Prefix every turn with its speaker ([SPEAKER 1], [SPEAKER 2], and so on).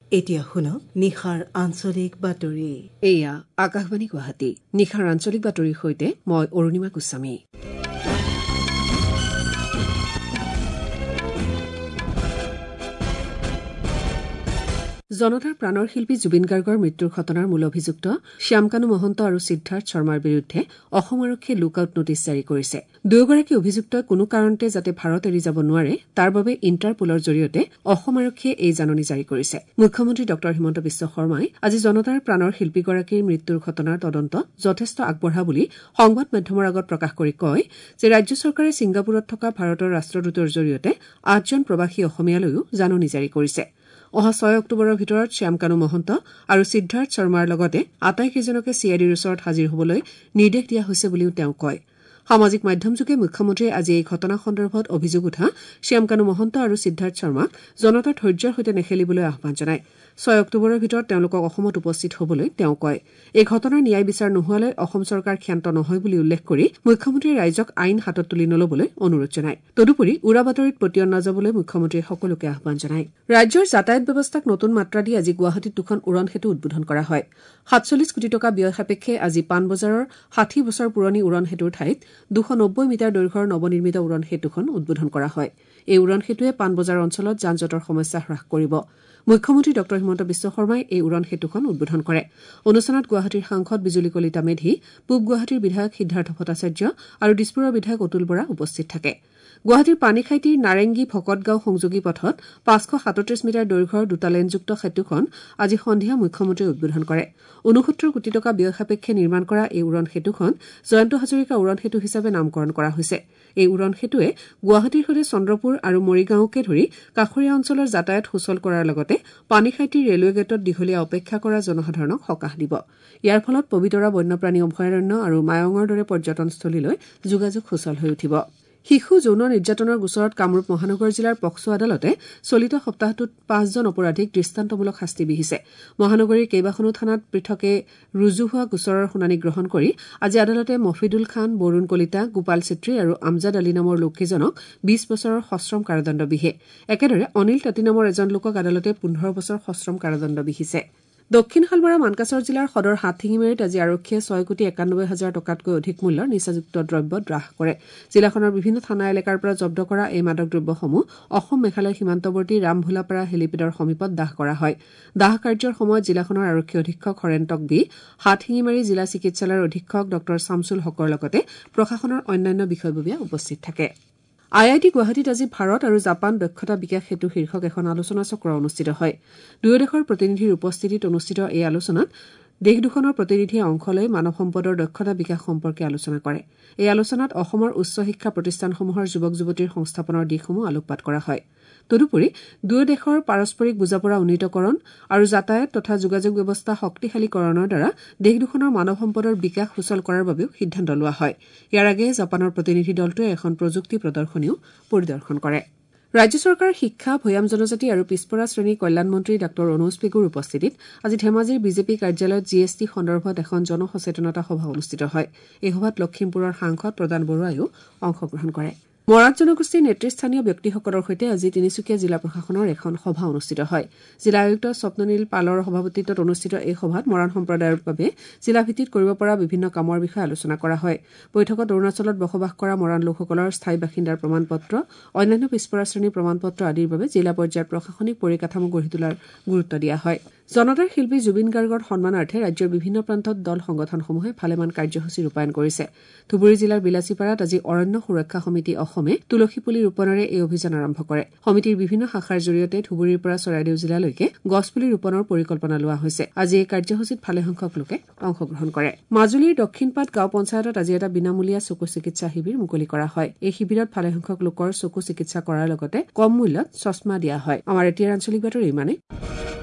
[SPEAKER 1] এতিয়া শুনক নিশাৰ আঞ্চলিক বাতৰি।
[SPEAKER 2] এয়া আকাশবাণী গুৱাহাটী। নিশাৰ আঞ্চলিক বাতৰিৰ সৈতে মই অৰুণিমা গোস্বামী। জনতাৰ প্ৰাণৰ শিল্পী জুবিন গাৰ্গৰ মৃত্যুৰ ঘটনাৰ মূল অভিযুক্ত শ্যামকানু মহন্ত আৰু সিদ্ধাৰ্থ শৰ্মাৰ বিৰুদ্ধে অসম আৰক্ষীয়ে লুকআউট নোটিছ জাৰি কৰিছে। দুয়োগৰাকী অভিযুক্তই কোনো কাৰণতে যাতে ভাৰত এৰি যাব নোৱাৰে তাৰ বাবে ইণ্টাৰপলৰ জৰিয়তে অসম আৰক্ষীয়ে এই জাননী জাৰি কৰিছে। মুখ্যমন্ত্ৰী ড হিমন্ত বিশ্ব শৰ্মাই আজি জনতাৰ প্ৰাণৰ শিল্পীগৰাকীৰ মৃত্যুৰ ঘটনাৰ তদন্ত যথেষ্ট আগবঢ়া বুলি সংবাদ মাধ্যমৰ আগত প্ৰকাশ কৰি কয় যে ৰাজ্য চৰকাৰে ছিংগাপুৰত থকা ভাৰতৰ ৰাষ্ট্ৰদূতৰ জৰিয়তে 8জন প্ৰৱাসী অসমীয়ালৈও জাননী জাৰি কৰিছে। অহা 6 অক্টোবৰৰ ভিতৰত শ্যামকানু মহন্ত আৰু সিদ্ধাৰ্থ শৰ্মাৰ লগতে আটাইকেইজনকে চিআইডিৰ ওচৰত হাজিৰ হবলৈ নিৰ্দেশ দিয়া হৈছে বুলিও তেওঁ কয়। সামাজিক মাধ্যমযোগে মুখ্যমন্ত্ৰীয়ে আজি এই ঘটনা সন্দৰ্ভত অভিযোগ উঠা শ্যামকানু মহন্ত আৰু সিদ্ধাৰ্থ শৰ্মাক জনতাৰ ধৈৰ্যৰ সৈতে নেখেলিবলৈ আহ্বান জনায়। 6 অক্টোবৰৰ ভিতৰত তেওঁলোকক অসমত উপস্থিত হবলৈ তেওঁ কয়। এই ঘটনাৰ ন্যায় বিচাৰ নোহোৱালৈ অসম চৰকাৰ ক্ষান্ত নহয় বুলি উল্লেখ কৰি মুখ্যমন্ত্ৰীয়ে ৰাইজক আইন হাতত তুলি নলবলৈ অনুৰোধ জনায়। তদুপৰি উৰা বাতৰিত পতিয়ন নাযাবলৈ মুখ্যমন্ত্ৰীয়ে সকলোকে আহ্বান জনায়। ৰাজ্যৰ যাতায়াত ব্যৱস্থাক নতুন মাত্ৰা দি আজি গুৱাহাটীত 2খন উৰণ সেতু উদ্বোধন কৰা হয়। 47 কোটি টকা ব্যয় সাপেক্ষে আজি পাণবজাৰৰ 60 বছৰ পুৰণি উৰণ সেতুৰ ঠাইত 290 মিটাৰ দৈৰ্ঘ্যৰ নৱনিৰ্মিত উৰণ সেতুখন উদ্বোধন কৰা হয়। এই উৰণ সেতুৱে পাণবজাৰ অঞ্চলত যান জঁটৰ সমস্যা হ্ৰাস কৰিব। মুখ্যমন্ত্ৰী ড হিমন্ত বিশ্ব শৰ্মাই এই উৰণ সেতুখন উদ্বোধন কৰে। অনুষ্ঠানত গুৱাহাটীৰ সাংসদ বিজুলী কলিতা মেধি, পূব গুৱাহাটীৰ বিধায়ক সিদ্ধাৰ্থ ভট্টাচাৰ্য আৰু দিছপুৰৰ বিধায়ক অতুল বৰা উপস্থিত থাকে। গুৱাহাটীৰ পানীখাইটিৰ নাৰেংগী ভকতগাঁও সংযোগী পথত 537 মিটাৰ দৈৰ্ঘ্যৰ 2টা লেনযুক্ত সেতুখন আজি সন্ধিয়া মুখ্যমন্ত্ৰীয়ে উদ্বোধন কৰে। 69 কোটি টকা ব্যয় সাপেক্ষে নিৰ্মাণ কৰা এই উৰণ সেতুখন জয়ন্ত হাজৰিকা উৰণ সেতু হিচাপে নামকৰণ কৰা হৈছে। এই উৰণ সেতুৱে গুৱাহাটীৰ সৈতে চন্দ্ৰপুৰ আৰু মৰিগাঁওকে ধৰি কাষৰীয়া অঞ্চলৰ যাতায়াত সুচল কৰাৰ লগতে পানীখাইটিৰ ৰেলৱে গেটত দীঘলীয়া অপেক্ষা কৰা জনসাধাৰণক সকাহ দিব। ইয়াৰ ফলত পবিতৰা বন্যপ্ৰাণী অভয়াৰণ্য আৰু মায়ঙৰ দৰে পৰ্যটনস্থলীলৈ যোগাযোগ সুচল হৈ উঠিব। শিশু যৌন নিৰ্যাতনৰ গোচৰত কামৰূপ মহানগৰ জিলাৰ পক্সো আদালতে চলিত সপ্তাহটোত 5জন অপৰাধীক দৃষ্টান্তমূলক শাস্তি বিহিছে। মহানগৰীৰ কেইবাখনো থানাত পৃথকে ৰুজু হোৱা গোচৰৰ শুনানি গ্ৰহণ কৰি আজি আদালতে মফিদুল খান, বৰুণ কলিতা, গোপাল চেত্ৰী আৰু আমজাদ আলী নামৰ লোককেইজনক 20 বছৰৰ সশ্ৰম কাৰাদণ্ড বিহে। একেদৰে অনিল তাঁতী নামৰ এজন লোকক আদালতে 15 বছৰ সশ্ৰম কাৰাদণ্ড বিহিছে। দক্ষিণ শালমৰা মানকাছৰ জিলাৰ সদৰ হাটশিঙিমাৰীত আজি আৰক্ষীয়ে 6,91,000 টকাতকৈ অধিক মূল্যৰ নিচাযুক্ত দ্ৰব্য হ্ৰাস কৰে। জিলাখনৰ বিভিন্ন থানা এলেকাৰ পৰা জব্দ কৰা এই মাদক দ্ৰব্যসমূহ অসম মেঘালয় সীমান্তৱৰ্তী ৰামভোলাপাৰা হেলিপেডৰ সমীপত দাহ কৰা হয়। দাহ কাৰ্যৰ সময়ত জিলাখনৰ আৰক্ষী অধীক্ষক হৰেণ্টক বি, হাটশিঙিমাৰী জিলা চিকিৎসালয়ৰ অধীক্ষক ড শামছুল হকৰ লগতে প্ৰশাসনৰ অন্যান্য বিষয়ববীয়া উপস্থিত থাকে। IIT গুৱাহাটীত আজি ভাৰত আৰু জাপান দক্ষতা বিকাশ সেতু শীৰ্ষক এখন আলোচনা চক্ৰ অনুষ্ঠিত হয়। দুয়ো দেশৰ প্ৰতিনিধিৰ উপস্থিতিত অনুষ্ঠিত এই আলোচনাত দেশ দুখনৰ প্ৰতিনিধিয়ে অংশ লৈ মানৱ সম্পদৰ দক্ষতা বিকাশ সম্পৰ্কে আলোচনা কৰে। এই আলোচনাত অসমৰ উচ্চ শিক্ষা প্ৰতিষ্ঠানসমূহৰ যুৱক যুৱতীৰ সংস্থাপনৰ দিশসমূহ আলোকপাত কৰা হয়। তদুপৰি দুয়ো দেশৰ পাৰস্পৰিক বুজাপৰা উন্নীতকৰণ আৰু যাতায়াত তথা যোগাযোগ ব্যৱস্থা শক্তিশালীকৰণৰ দ্বাৰা দেশ দুখনৰ মানৱ সম্পদৰ বিকাশ সুচল কৰাৰ বাবেও সিদ্ধান্ত লোৱা হয়। ইয়াৰ আগেয়ে জাপানৰ প্ৰতিনিধি দলটোৱে এখন প্ৰযুক্তি প্ৰদৰ্শনীও পৰিদৰ্শন কৰে। ৰাজ্য চৰকাৰৰ শিক্ষা, ভৈয়াম জনজাতি আৰু পিছপৰা শ্ৰেণীৰ কল্যাণ মন্ত্ৰী ডাঃ অনুজ পেগুৰ উপস্থিতিত আজি ধেমাজিৰ বিজেপি কাৰ্যালয়ত GST সন্দৰ্ভত এখন জনসচেতনতা সভা অনুষ্ঠিত হয়। এই সভাত লখিমপুৰৰ সাংসদ প্ৰদান বৰুৱায়ো অংশগ্ৰহণ কৰে। মৰাণ জনগোষ্ঠীৰ নেতৃস্থানীয় ব্যক্তিসকলৰ সৈতে আজি তিনিচুকীয়া জিলা প্ৰশাসনৰ এখন সভা অনুষ্ঠিত হয়। জিলা আয়ুক্ত স্বপ্ননীল পালৰ সভাপতিত্বত অনুষ্ঠিত এই সভাত মৰাণ সম্প্ৰদায়ৰ বাবে জিলা ভিত্তিত কৰিব পৰা বিভিন্ন কামৰ বিষয়ে আলোচনা কৰা হয়। বৈঠকত অৰুণাচলত বসবাস কৰা মৰাণ লোকসকলৰ স্থায়ী বাসিন্দাৰ প্ৰমাণপত্ৰ, অন্যান্য পিছপৰা শ্ৰেণীৰ প্ৰমাণপত্ৰ আদিৰ বাবে জিলা পৰ্যায়ৰ প্ৰশাসনিক পৰিকাঠামো গঢ়ি তোলাৰ গুৰুত্ব দিয়া হয়। জনতাৰ শিল্পী জুবিন গাৰ্গৰ সন্মানাৰ্থে ৰাজ্যৰ বিভিন্ন প্ৰান্তত দল সংগঠনসমূহে ভালেমান কাৰ্যসূচী ৰূপায়ণ কৰিছে। ধুবুৰী জিলাৰ বিলাচীপাৰাত আজি অৰণ্য সুৰক্ষা সমিতি অসমে তুলসী পুলি ৰোপণেৰে এই অভিযান আৰম্ভ কৰে। সমিতিৰ বিভিন্ন শাখাৰ জৰিয়তে ধুবুৰীৰ পৰা চৰাইদেউ জিলালৈকে গছপুলি ৰোপণৰ পৰিকল্পনা লোৱা হৈছে। আজি এই কাৰ্যসূচীত ভালেসংখ্যক লোকে অংশগ্ৰহণ কৰে। মাজুলীৰ দক্ষিণপাট গাঁও পঞ্চায়তত আজি এটা বিনামূলীয়া চকু চিকিৎসা শিবিৰ মুকলি কৰা হয়। এই শিবিৰত ভালেসংখ্যক লোকৰ চকু চিকিৎসা কৰাৰ লগতে কম মূল্যত চশমা দিয়া হয়। আমাৰ এতিয়াৰ আঞ্চলিক বাতৰি ইমানেই।